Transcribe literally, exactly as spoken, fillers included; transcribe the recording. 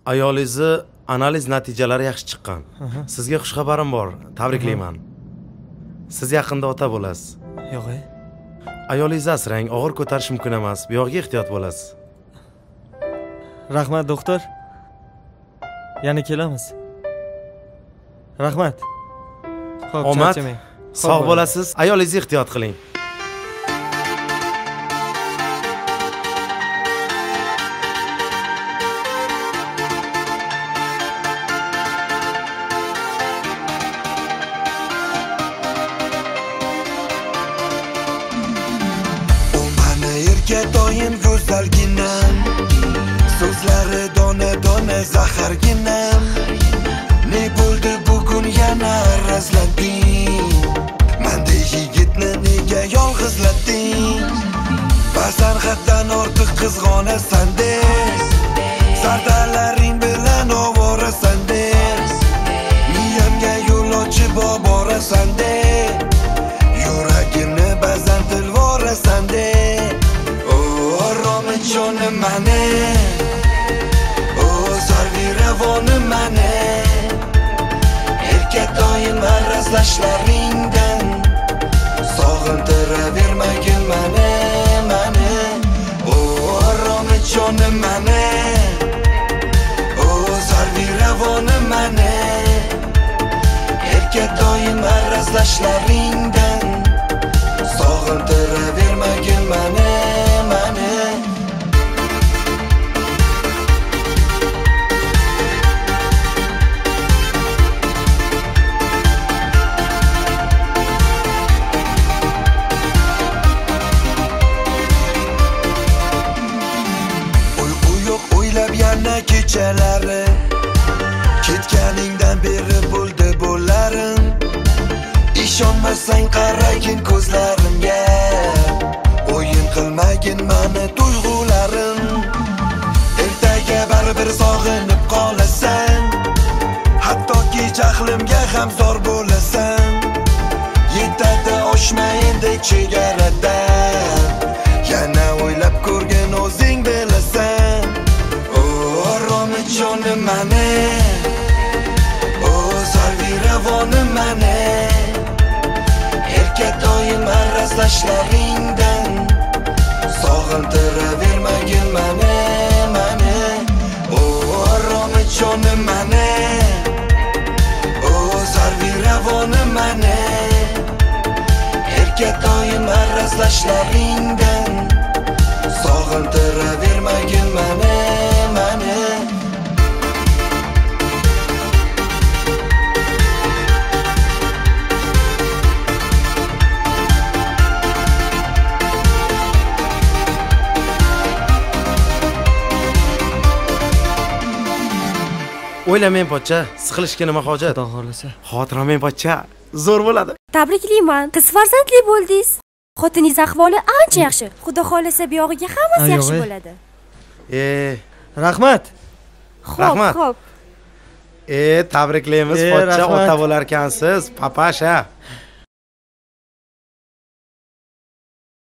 Ayolingizni analiz natijalari yaxshi chiqqan. Sizga xush xabarim bor. Tabriklayman. Siz yaqinda ota bo'lasiz. Yo'q. Ayolingizni asrang, og'ir ko'tarish mumkin emas. Bu yoqqa ehtiyot bo'lasiz. Rahmat doktor. Yana kelamiz. Rahmat. Xo'p, omad. charchamang. Sog' bo'lasiz. Ayolingizni ehtiyot qiling. Doim go'zalginam, so'zlari dona-dona zaharginam. Ne bo'ldi bugun yana razlanding? Mendek yigitni nega yolg'izlatding? Ba'zan haddan ortiq qizg'onasan-des, sardalaring bilan ovorasan-des, miyamga yo'l ochib borasan-des, yuragimni ba'zan tilvorasan-des. Jonim mane, o zarvi ravonim mane, erkak doim arazlashlaringdan sog'intiravermagin mane, mane. O aromi jonim mane, o zarvi ravonim mane, erkak doim arazlashlaringdan sog'intiravermagin mane, mane. Kechalari ketganingdan beri bo'ldi bo'larim. Ishonmasang qaragin ko'zlarimga, o'yin qilmagin mani tuyg'ularim. Ertaga baribir sog'inib qolasan, hattoki jahlimga ham zor bo'lasan. Yetadi oshmaydi chegaradan, yana o'ylab ko'rgin o'zing bilasan. Jonim mane, o zarvi ravonim mane, erkak doim arazlashlaringdan sog'intiravermagin mane, mane. O aromi jonim mane, o zarvi ravonim mane, erkak doim arazlashlaringdan sog'intiravermagin mane, mane. O'ylamang pochcha, siqilishga nima hojat? Xudo xolasa. Xotiramang pochcha, zo'r bo'ladi. Tabriklayman. Qiz farzandli bo'ldingiz. Xotiningiz ahvoli ancha yaxshi. Xudo xolasa bu yog'iga hammasi yaxshi bo'ladi. E, rahmat. Xo'p, xo'p. E, tabriklaymiz pochcha, ota bo'lar ekansiz, papasha.